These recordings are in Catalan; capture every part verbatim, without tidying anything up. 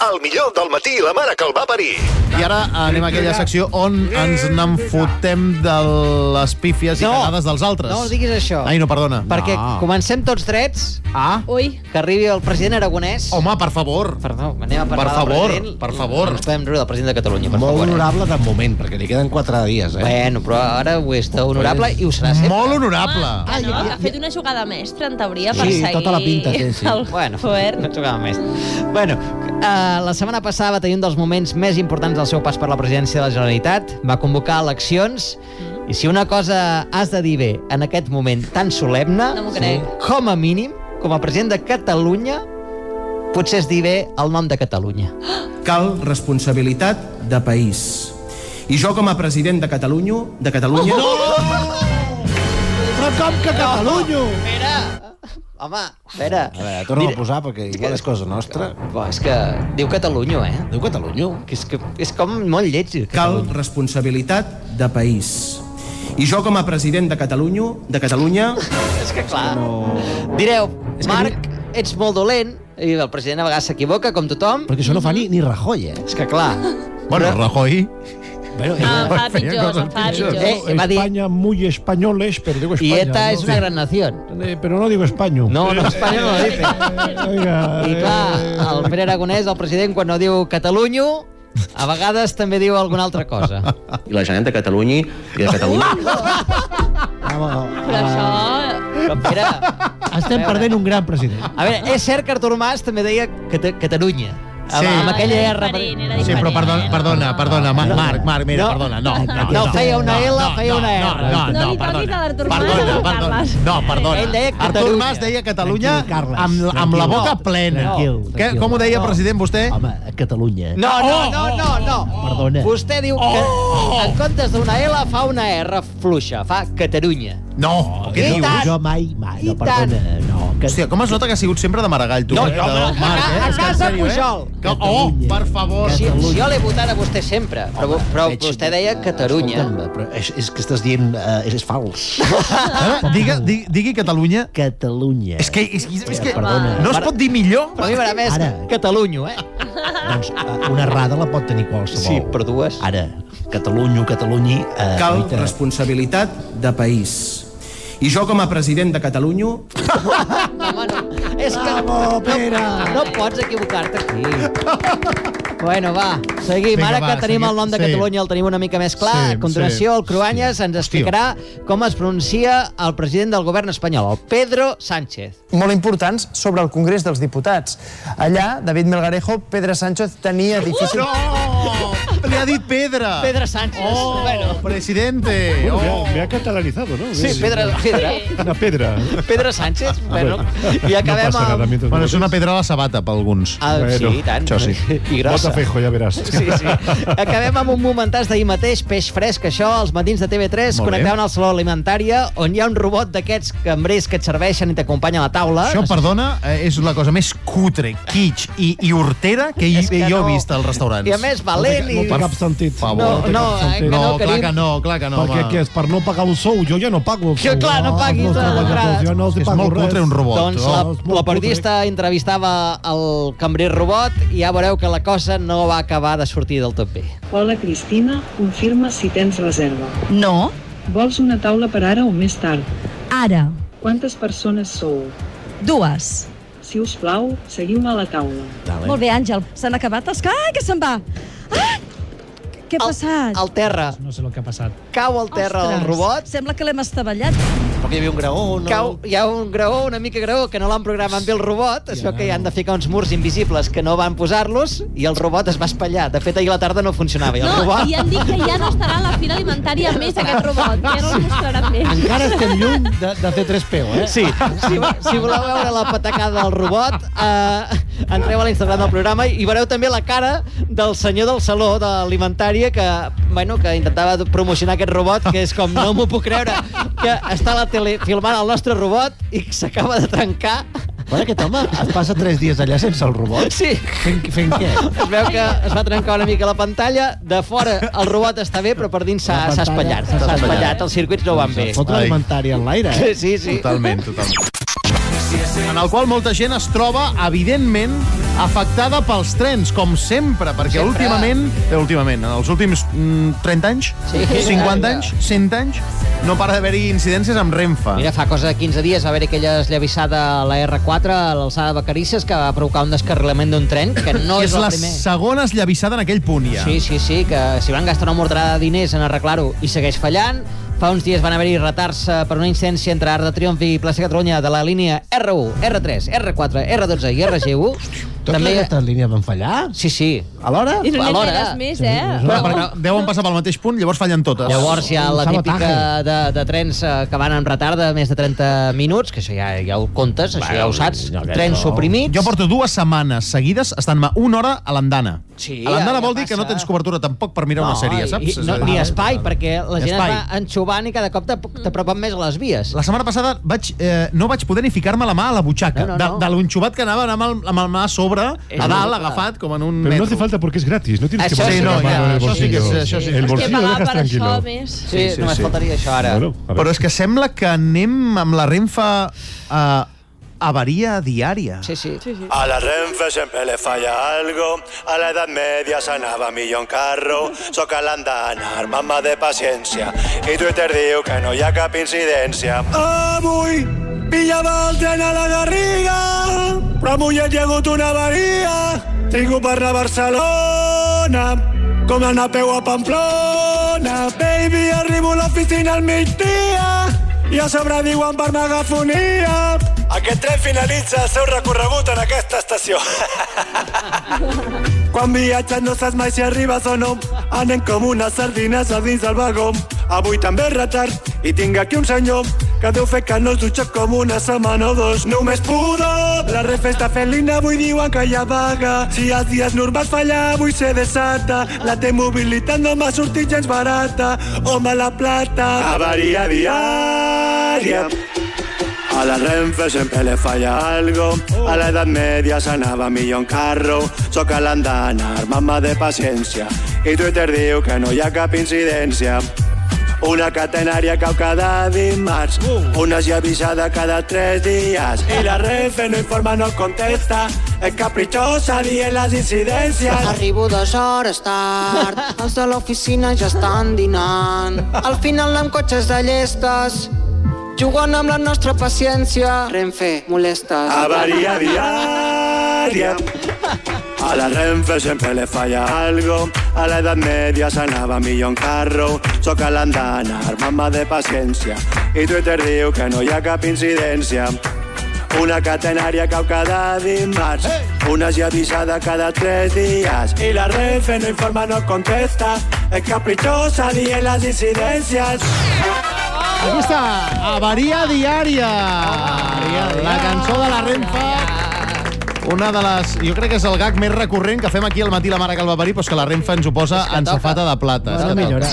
El millor del matí i la mare que el va parir. I ara anem a aquella secció on ens n'enfotem de les pífies i No. cagades dels altres. No diguis això. Ai, no, perdona. Perquè No. comencem tots drets. Ah, Ui, Que arribi el president aragonès. home, per favor. Perdó, anem a parlar Per favor, del president. per favor. No ens podem riure del president de Catalunya, per Molt favor. honorable de moment, perquè li queden quatre dies, eh? Bueno, però ara ho està honorable i ho serà sempre. Molt honorable. home, que no, que ha fet una jugada mestra, en teoria, per Sí, seguir tota la pinta té, sí. el Bueno, govern. no jugava més. Bueno, uh, la setmana passada va tenir un dels moments més importants del seu pas per la presidència de la Generalitat. Va convocar eleccions Mm. i si una cosa has de dir bé en aquest moment tan solemne, No m'ho crec. com a mínim, com a president de Catalunya, potser és dir bé el nom de Catalunya. Cal responsabilitat de país. I jo, com a president de Catalunya... De Catalunya... Però com que Catalunya? Espera! Home, espera. A veure, torna a posar, perquè igual és cosa nostra. Bo, és que diu Catalunya, eh? Diu Catalunya. Que és, que és com molt lleig. Cal responsabilitat de país. I jo, com a president de Catalunya... De Catalunya... És que clar, no... direu, Marc, ets molt dolent, i el president a vegades s'equivoca, com tothom. Perquè això no fa ni, ni Rajoy, eh? És que clar... Bueno, Rajoy... Bueno, Ah, fa feia pitjor, coses fa pitjors. pitjor. Eh, va dir, España muy españoles, pero digo España. y ETA ¿no? es una gran nación. Eh, Pero no digo español. No, no, Espanya no lo dice. Eh, Oiga, I clar, eh, el Pere Aragonès, el president, quan no diu Catalunya, a vegades també diu alguna altra cosa. I la gent de Catalunya... I de Catalunya... Però això... Però Pere, estem a veure. perdent un gran president. a veure, és cert que Artur Mas també deia Cata Catalunya. Amb, Sí. amb aquella Era R. diferent, era Sí, però perdona, diferent. perdona, perdona, Marc, Marc, Marc, mira, No. perdona, no. No, No, feia una L, feia una R. No, no, No no, li toquis perdona. a l'Artur Mas, Perdona, Carles. perdona. No, perdona. Ell deia Artur Catalunya. Mas deia Catalunya Tranquil, Carles, amb, amb la tranquil. boca No, plena. tranquil, Què, tranquil. com ho deia, No. president, vostè? Home, a Catalunya. No, no, no, no, no. Perdona. Vostè diu que en comptes d'una L fa una R fluixa, fa Catalunya. No, què I dius? tant. Jo mai, mai, no, I perdona. No, que... Hòstia, com es nota que ha sigut sempre de Maragall, tu? No, eh? jo, De- a Marc, ca- a És que en casa sèrio, eh? Pujol. Que, oh, per favor. Si, si jo l'he votat a vostè sempre, però, però Veig- vostè deia Catalunya. Escolta'm, però és, és que estàs dient... Uh, és, és fals. Eh? Digue, digui, digui Catalunya. Catalunya. És que, és, és que Perdona. no es pot dir millor. Però a mi m'agrada més Ara. Catalunya, eh? Doncs uh, una errada la pot tenir qualsevol. Sí, però dues. Ara, Catalunya, Catalunya... Uh, Cal responsabilitat de país. I jo, com a president de Catalunya... Home, no. És que Bravo, Pere. no, no pots equivocar-te aquí. Bueno, va, seguim. Vinga, Ara va, que tenim seguim. el nom de Sí. Catalunya el tenim una mica més clar. Sí, A continuació, sí. el Cruanyes ens explicarà com es pronuncia el president del govern espanyol, el Pedro Sánchez. molt importants sobre el Congrés dels Diputats. Allà, David Melgarejo, Pedro Sánchez tenia difícil... No! Li ha dit Pedra. Pedro Sánchez. Oh, Bueno. presidente. Bueno, me, Oh. ha, me ha catalanizado, ¿no? Sí, Pedro, Pedro. Una pedra. Pedro Sánchez. Bueno, Bueno, i acabem no pasa nada, amb... mientras Bueno, no és una lo pedra a la sabata, per alguns. Ah, Bueno, sí, i tant. això sí. I grossa. Vota Feijó, ja veràs. Sí, sí. Acabem amb un momentàs d'ahir mateix, peix fresc, això, als matins de T V tres, Molt bé. connectaven al Saló Alimentària, on hi ha un robot d'aquests cambrers que et serveixen i t'acompanyen a la taula. Això, perdona, eh, és la cosa més cutre, kitsch i, i hortera que, hi, És que jo no. he vist als restaurants. I a més, valent No i... té cap sentit. Per favor. No, té no, cap eh, sentit. que No, no, clar Carim. que no, clar que no, Perquè home. què és? Per no pagar un sou? Jo ja no pago el Que sou. clar, no paguis els les treballadors, entrades. Jo no els hi És pago molt res. cutre un robot. Doncs oh. la, és molt la periodista entrevistava el cambrer robot i ja veureu que la cosa no va acabar de sortir del tot bé. Hola, Cristina. Confirma si tens reserva. No, Vols una taula per ara o més tard? ara. Quantes persones sou? Dues. Si us plau, seguiu-me a la taula. Dale. Molt bé, Àngel. S'han acabat els... Ai, que se'n va! Ai! Què ha passat? Al terra. No sé el que ha passat. Cau al terra el Ostres, robot. Sembla que l'hem estavellat. Perquè hi havia un graó, no? Cau, hi ha un graó, una mica graó, que no l'han programat bé el robot. Es veu que hi han de ficar uns murs invisibles que no van posar-los i el robot es va espatllar. De fet, ahir a la tarda no funcionava. I el No, robot... i han dit que ja no estarà a la fila alimentària més aquest robot. Ja no el mostraran més. Encara estem lluny de, de fer tres P O, eh? Sí, si, si voleu veure la patacada del robot, eh, entreu a l'Instagram del programa i veureu també la cara del senyor del saló de l'alimentària que, bueno, que intentava promocionar aquest robot, que és com, no m'ho puc creure, que està a la tele filmant el nostre robot i s'acaba de trencar. Bueno, aquest home es passa tres dies allà sense el robot. Sí, Fent, fent què? es veu que es va trencar una mica la pantalla, de fora el robot està bé, però per dins s'ha La s'ha pantalla espatllat. s'ha S'ha espatllat. espatllat, els circuits no van bé. Fot l'alimentària en l'aire, eh? Sí, sí. Totalment, totalment. En el qual molta gent es troba, evidentment, afectada pels trens, com sempre, perquè Sempre. últimament, eh, últimament, en els últims mm, trenta anys, Sí. cinquanta anys, cent anys, no para d'haver-hi incidències amb Renfe. Mira, fa cosa de quinze dies va haver aquella esllavissada a la erre quatre a l'alçada de Vacarisses que va provocar un descarrilament d'un tren, que no és és, la el primer. segona esllavissada en aquell punt, ja. Sí, sí, sí, que s'hi van gastar una morterada de diners en arreglar-ho i segueix fallant. Fa uns dies van haver-hi retards eh, per una incidència entre Arc de Triomf i Plaça Catalunya de la línia erre u, erre tres, erre quatre, erre dotze i erre ge u. Totes aquestes línies van fallar? Sí, sí. Alhora? I no n'hi Alhora. ha més, eh? Però, perquè deuen passar pel mateix punt, llavors fallen totes. Llavors hi ha la Un típica de, de trens eh, que van en retard de més de trenta minuts, que això ja, ja ho comptes, això ja ho saps. no, que Trens no. suprimits. Jo porto dues setmanes seguides estant-me una hora a l'andana. Sí, a l'andana ja vol dir que no passa. tens cobertura tampoc per mirar una sèrie, saps? I, no, ni espai, perquè la gent Espai. es va enxubant i cada cop t'ap- t'apropen més a les vies. La setmana passada vaig, eh, no vaig poder ni ficar-me la mà a la butxaca. No, no, no. De, de l'enxubat que anava, anava amb, el, amb el mà a sobre, És a dalt, brutal. agafat, com en un Pero no metro. hace falta porque es gratis, no tienes Això que sí, poner no, la ja, mano en el això sí que és- bolsillo. això sí. El És És que bolsillo lo pagar dejas per això tranquilo. més. Sí, sí, només sí. faltaria això ara. Bueno, a ver. Però és que sembla que anem amb la Renfe a avaria diària. Sí, sí. Sí, sí. A la Renfe siempre le falla algo. A la Edad Media s'anava millor en carro. Soc a l'andana, armant-me de paciència. I Twitter diu que no hi ha cap incidència. Avui pillava el tren a la Garriga, però avui hi ha hagut una avaria. Trigo per anar a Barcelona, com anar a peu a Pamplona. Baby, arribo a l'oficina al migdia i a sobre diuen per megafonia. Aquest tren finalitza el seu recorregut en aquesta estació. Quan viatges no saps mai si arribes o no. Anem com unes sardines a dins del vagó. Avui també retard i tinc aquí un senyor que deu fer que no es dutxa com una setmana o dos. Només pudor. La Renfe està fent linda, avui diuen que hi ha vaga. Si els dies normals falla, avui se desata. La T-mobilitat no m'ha sortit gens barata. Home, la plata. Avaria diària. A la Renfe siempre le falla algo. A la Edad Media s'anava millor en carro. Soc a l'andana, armant-me de paciència. I Twitter diu que no hi ha cap incidència. Una catenària cau cada dimarts, una esllavissada cada tres dies. I la Renfe no informa, no contesta. És capritxosa dient les incidències. Arribo dues hores tard, els de l'oficina ja estan dinant. Al final amb cotxes de llestes, jugant amb la nostra paciència. Renfe, molestes. Avaria diària. A la Renfe siempre le falla algo. A la Edad Media s'anava millor en carro. Soc a l'andana, armant-me de paciència. I Twitter diu que no hi ha cap incidència. Una catenària cau cada dimarts, una esllavissada cada tres dies. I la Renfe no informa, no contesta. És capritxosa dient les incidències. Aquí està, avaria diària. La cançó de la Renfe. Una de les... Jo crec que és el gag més recurrent que fem aquí al matí la mare que el va parir, però és que la Renfe ens ho posa en safata de plata. Bona millora.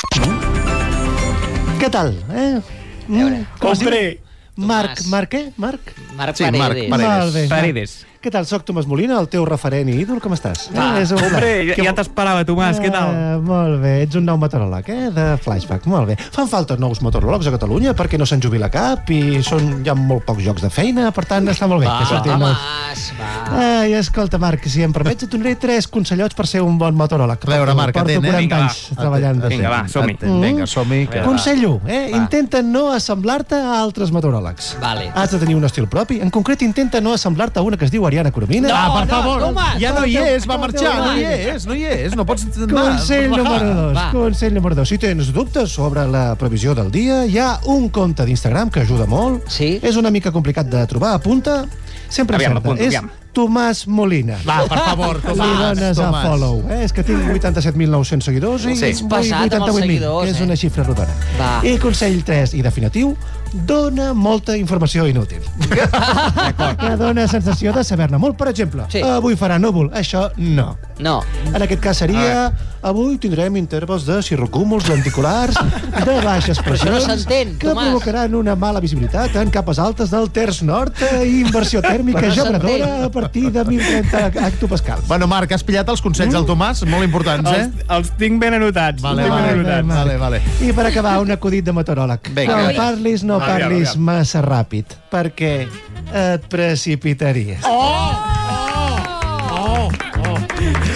Què tal? Eh? Mm, com es diu? Marc, Marc què? Marc? Marc Sí, Marc Paredes. Paredes. Molt bé. Paredes. Què tal? Soc Tomàs Molina, el teu referent i ídol, com estàs? Ah, és un hombre, plaer. ja, Que- ja t'esperava, Tomàs, què tal? Eh, molt bé, ets un nou meteoròleg, eh? De Flashback, molt bé. Fan falta nous meteoròlegs a Catalunya perquè no se'n jubila cap i són, hi ha molt pocs llocs de feina, per tant està molt bé. Va, que sortin nous. Tomàs, va. Ai, escolta, Marc, si em permets, et donaré tres consellots per ser un bon meteoròleg. A veure, Marc, Porto atent, eh? quaranta Vinga, anys va. treballant. Atent, Vinga, va, som-hi. atent, Vinga, som-hi. que- Consell u, eh? Intenta no assemblar-te a altres meteoròlegs. Vale. Has de tenir un estil propi. En concret, intenta no assemblar-te a una que es diu Ariana Coromina. No, Ah, per no, favor, Tomàs, ja no hi com és, va com marxar, teu no hi mare. és, no hi és, no pots... Consell número dos. Va. Consell número dos. Si tens dubtes sobre la previsió del dia, hi ha un compte d'Instagram que ajuda molt. Sí? És una mica complicat de trobar. Apunta. Sempre Aviam, encerta. apunto, És aviam. Tomàs Molina. Va, per favor, Li Tomàs, dones Tomàs. a follow. Eh? És que tinc vuitanta-set mil nou-cents seguidors i Sí. Ets pesat amb els vuitanta-vuit mil, seguidors, que és eh? una xifra rodona. Va. I consell tres i definitiu, dona molta informació inútil. Que dona sensació de saber-ne molt. Per exemple, Sí. avui farà núvol. Això no. No. En aquest cas seria... Avui tindrem intervals de cirrocúmuls lenticulars de baixes Però això no pressions s'entén, que Tomàs. provocaran una mala visibilitat en capes altes del terç nord i inversió tèrmica Però no generadora s'entén. a partir de mil trenta hectopascals. Bueno, Marc, has pillat els consells del Tomàs, molt importants, eh? Els, els tinc ben anotats. Vale, els tinc vale, ben anotats. vale, vale. I per acabar, un acudit de meteoròleg. Vinga. Quan Ui. parlis, no Aviam, parlis aviam. massa ràpid, perquè et precipitaries. Oh! Oh!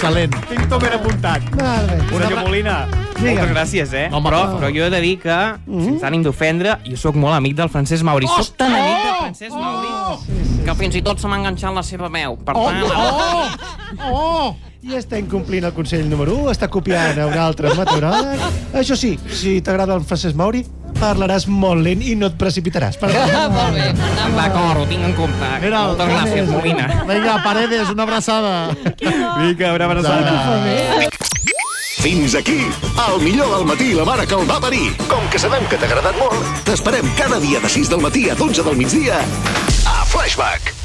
Excel·lent. Tinc tot ben apuntat. Senyor Molina, moltes gràcies, eh? Home, però, per però jo he de dir que, sense ànim d'ofendre, jo sóc molt amic del Francesc Mauri. Soc tan amic del Francesc Mauri que fins i tot se m'ha enganxat la seva veu. Per tant... Oh! Oh! I està incomplint el consell número u, està copiant a un altre meteoròleg. Això sí, si t'agrada el Francesc Mauri, parlaràs molt lent i no et precipitaràs. Molt bé. D'acord, ho tinc en compte. Mira, Moltes gràcies, Molina. Vinga, Paredes, una abraçada. Vinga, una abraçada. Fins aquí, el millor del matí i la mare que el va parir. Com que sabem que t'ha agradat molt, t'esperem cada dia de sis del matí a dotze del migdia a Flashback.